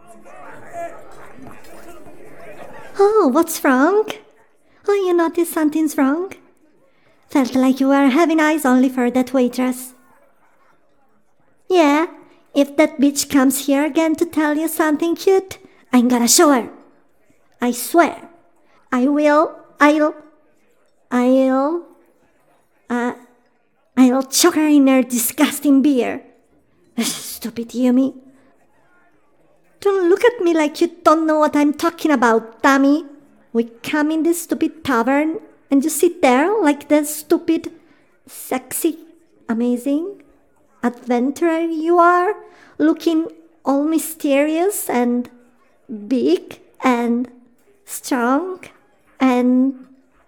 Oh, what's wrong? Oh, you noticed something's wrong? Felt like you were having eyes only for that waitress. Yeah, if that bitch comes here again to tell you something cute, I'm gonna show her. I swear. I'll choke her in her disgusting beer. Stupid Yumi. Don't look at me like you don't know what I'm talking about, dummy. We come in this stupid tavern and you sit there like the stupid, sexy, amazing adventurer you are, looking all mysterious and big and strong and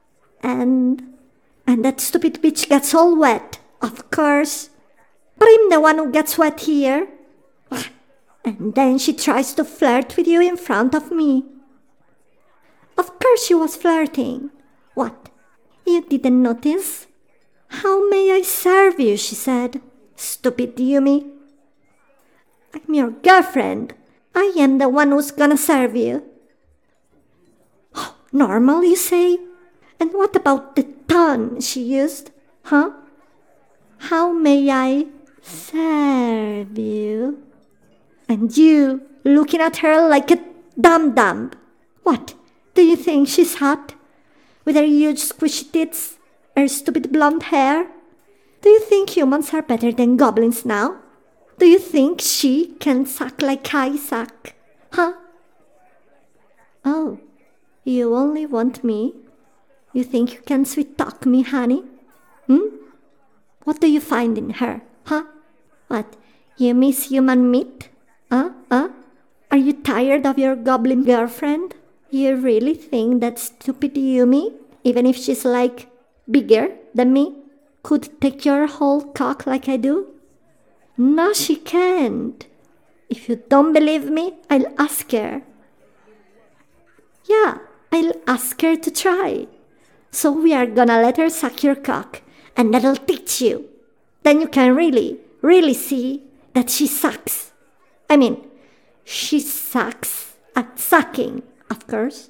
that stupid bitch gets all wet, of course. But I'm the one who gets wet here. And then she tries to flirt with you in front of me. Of course she was flirting. What? You didn't notice? How may I serve you, she said. Stupid Yumi. I'm your girlfriend. I am the one who's gonna serve you. Oh, normal, you say? And what about the tone she used? Huh? How may I serve you? And you, looking at her like a dum-dum. What? Do you think she's hot? With her huge squishy tits, her stupid blonde hair? Do you think humans are better than goblins now? Do you think she can suck like I suck? Huh? Oh, you only want me? You think you can sweet-talk me, honey? What do you find in her, huh? What, you miss human meat? Are you tired of your goblin girlfriend? You really think that stupid Yumi, even if she's like bigger than me, could take your whole cock like I do? No, she can't. If you don't believe me, I'll ask her. Yeah, I'll ask her to try. So we are gonna let her suck your cock, and that'll teach you. Then you can really see that she sucks. I mean, she sucks at sucking, of course.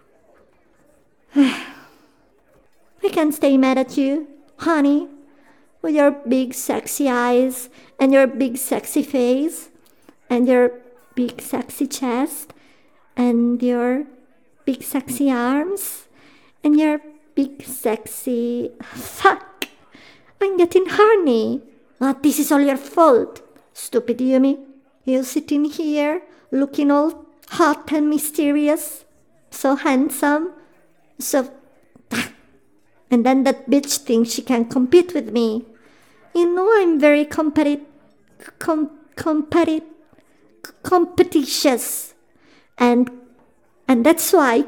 I can't stay mad at you, honey, with your big sexy eyes and your big sexy face and your big sexy chest and your big sexy arms and your big sexy... Fuck! I'm getting horny. This is all your fault, stupid Yumi. You sitting here, looking all hot and mysterious, so handsome, so... And then that bitch thinks she can compete with me. You know I'm very competitious. And that's why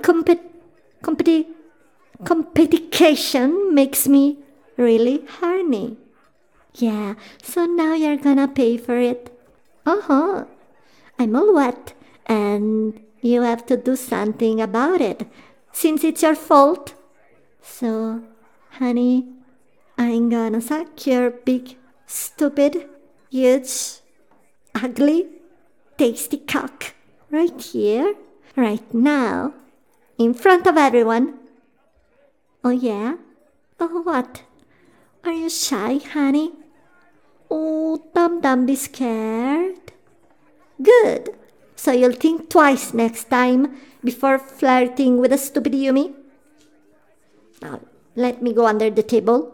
competition makes me really horny. Yeah, so now you're gonna pay for it. I'm all wet, and you have to do something about it, since it's your fault. So, honey, I'm gonna suck your big, stupid, huge, ugly, tasty cock right here, right now, in front of everyone. Oh yeah? Oh what? Are you shy, honey? Oh, don't be scared. Good. So you'll think twice next time before flirting with a stupid Yumi. Now, let me go under the table.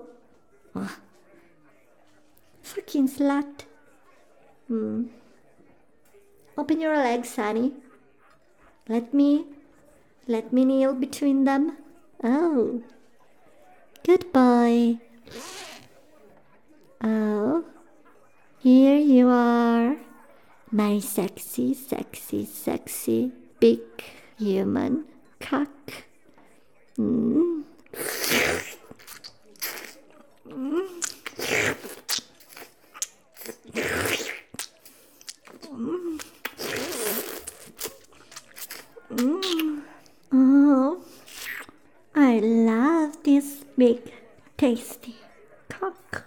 Fucking slut. Open your legs, honey. Let me kneel between them. Oh. Good boy. Oh. Here you are. My sexy, sexy, sexy, big human cock. Oh, I love this big, tasty cock.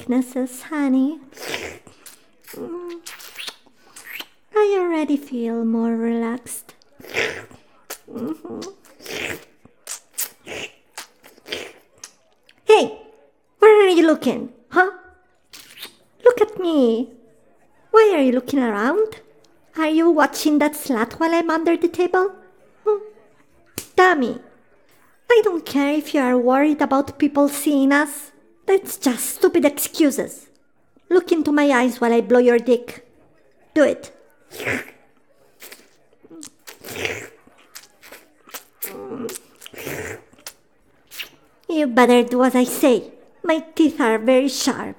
weaknesses, honey. I already feel more relaxed. Hey, where are you looking? Huh? Look at me. Why are you looking around? Are you watching that slut while I'm under the table? Dummy. I don't care if you are worried about people seeing us. That's just stupid excuses. Look into my eyes while I blow your dick. Do it. You better do as I say. My teeth are very sharp.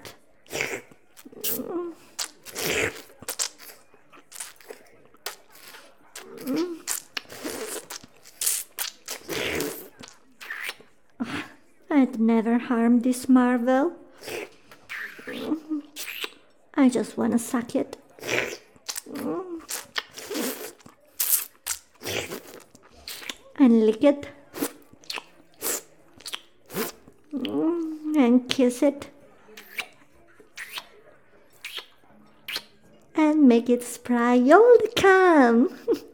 I'd never harm this marvel. I just wanna suck it. And lick it. And kiss it. And make it spray all the cum.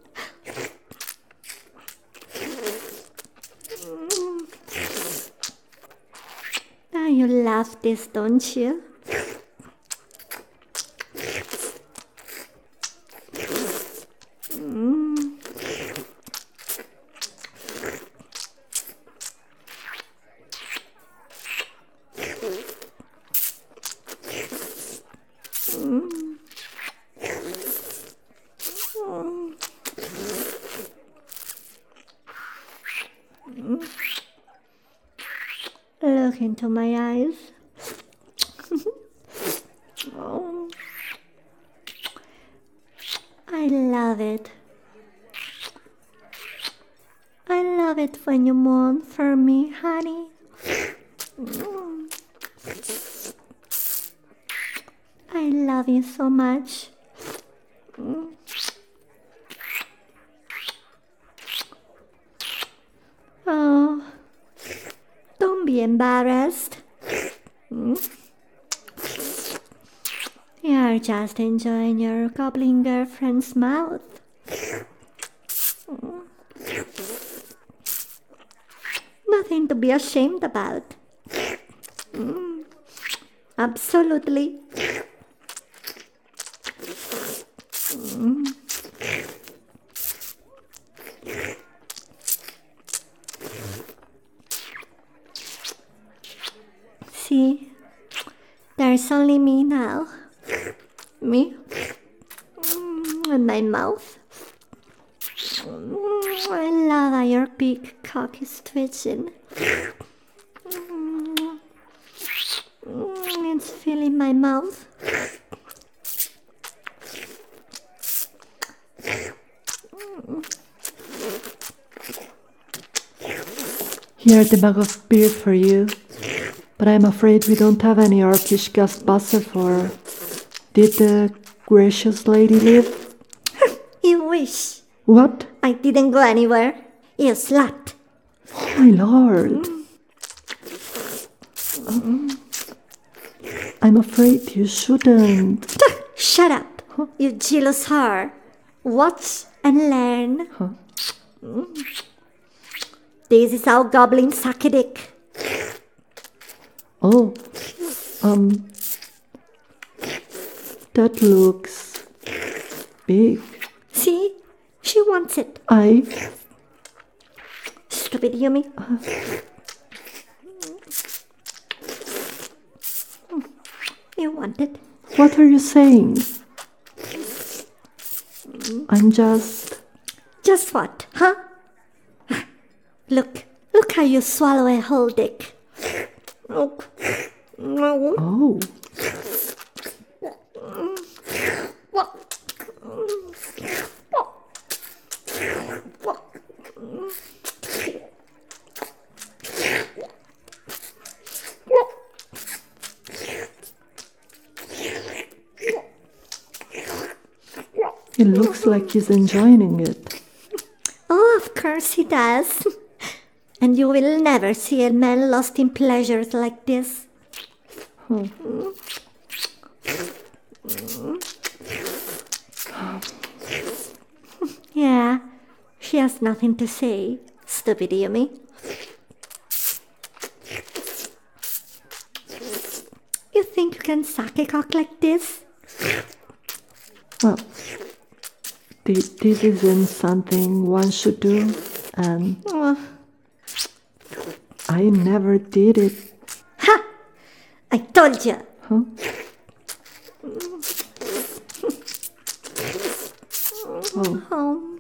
You love this, don't you? Look into my eyes. Oh. I love it. I love it when you moan for me, honey. I love you so much. Oh, don't be embarrassed. You're just enjoying your goblin girlfriend's mouth. Nothing to be ashamed about. Absolutely. See, there's only me now. Me? And my mouth. I love how your big cock is twitching. It's filling my mouth. Here's the mug of beer for you, but I'm afraid we don't have any Orcish Ghostbuster for. Did the gracious lady leave? You wish. What? I didn't go anywhere. You slut. Oh my lord. I'm afraid you shouldn't. Shut up, you jealous whore. Watch and learn. This is how goblins suck a dick. Oh, that looks big. See? She wants it. Stupid Yumi. You want it? What are you saying? I'm just... Just what, huh? Look how you swallow a whole dick. Look. Oh. It looks like he's enjoying it. Oh, of course he does. And you will never see a man lost in pleasures like this. Yeah, she has nothing to say. Stupid Yumi. You think you can suck a cock like this? Well, this isn't something one should do, and I never did it. Ha! I told you. Huh? Oh.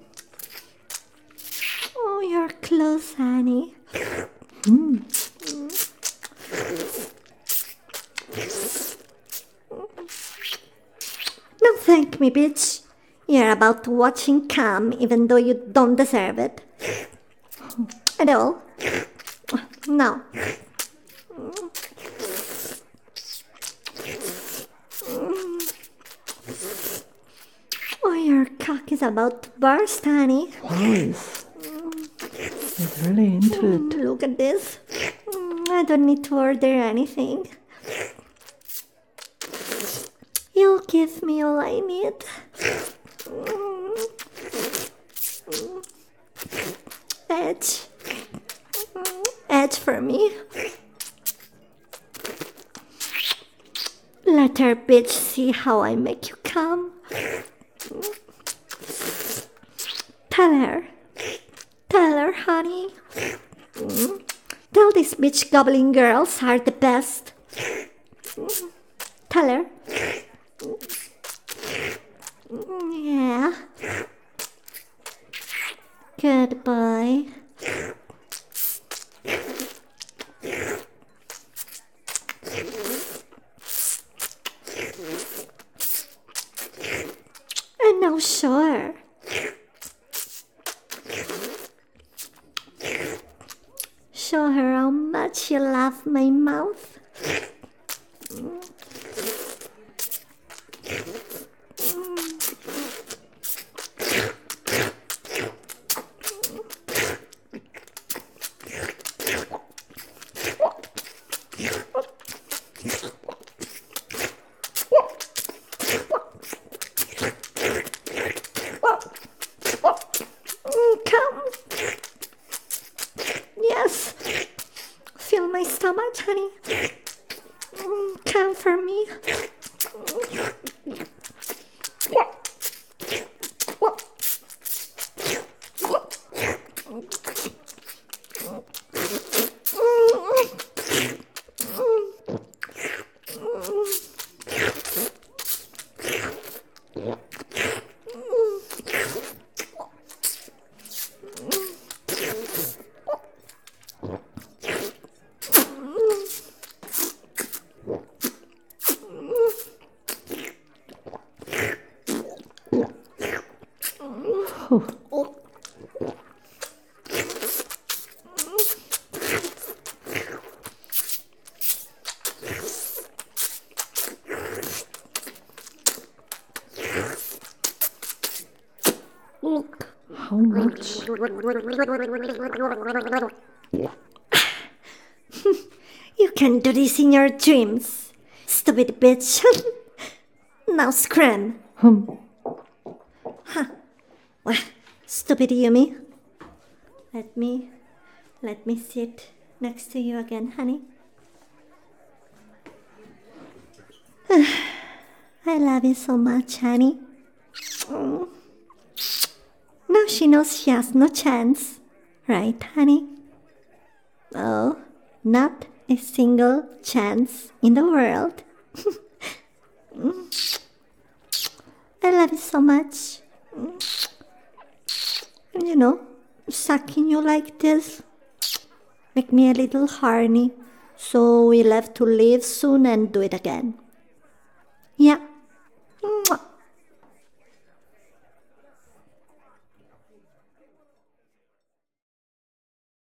Oh, you're close, honey. Don't thank me, bitch. You're about to watch him come even though you don't deserve it. At all. No. Oh, your cock is about to burst, honey. Wow, he's really into it. Look at this. I don't need to order anything. You'll give me all I need. Edge. Edge for me. Let her bitch see how I make you come. Tell her, honey. Tell these bitch goblin girls are the best. Tell her. Yeah. Goodbye. And now sure. Show her how much you love my mouth. Come. Yes. Feel my stomach, honey. Come for me. Look. How much? You can do this in your dreams, stupid bitch. Now scram. Well, stupid Yumi. Let me sit next to you again, honey. I love you so much, honey. Now she knows she has no chance, right, honey? Oh, not a single chance in the world. I love you so much. You know, sucking you like this make me a little horny, so we'll have to leave soon and do it again. Yeah.